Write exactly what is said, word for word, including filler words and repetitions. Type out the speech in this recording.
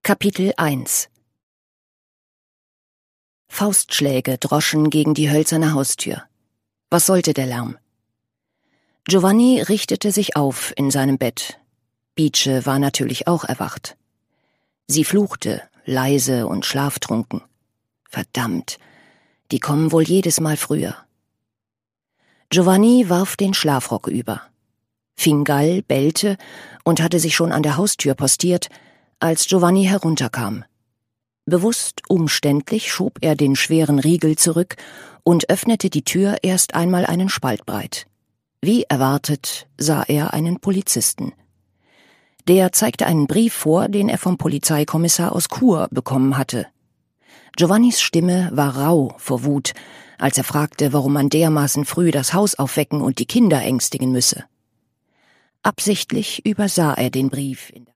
Kapitel eins. Faustschläge droschen gegen die hölzerne Haustür. Was sollte der Lärm? Giovanni richtete sich auf in seinem Bett. Bice war natürlich auch erwacht. Sie fluchte, leise und schlaftrunken. Verdammt, die kommen wohl jedes Mal früher. Giovanni warf den Schlafrock über. Fingal bellte und hatte sich schon an der Haustür postiert, als Giovanni herunterkam. Bewusst umständlich schob er den schweren Riegel zurück und öffnete die Tür erst einmal einen Spalt breit. Wie erwartet sah er einen Polizisten. Der zeigte einen Brief vor, den er vom Polizeikommissar aus Chur bekommen hatte. Giovannis Stimme war rau vor Wut, als er fragte, warum man dermaßen früh das Haus aufwecken und die Kinder ängstigen müsse. Absichtlich übersah er den Brief in der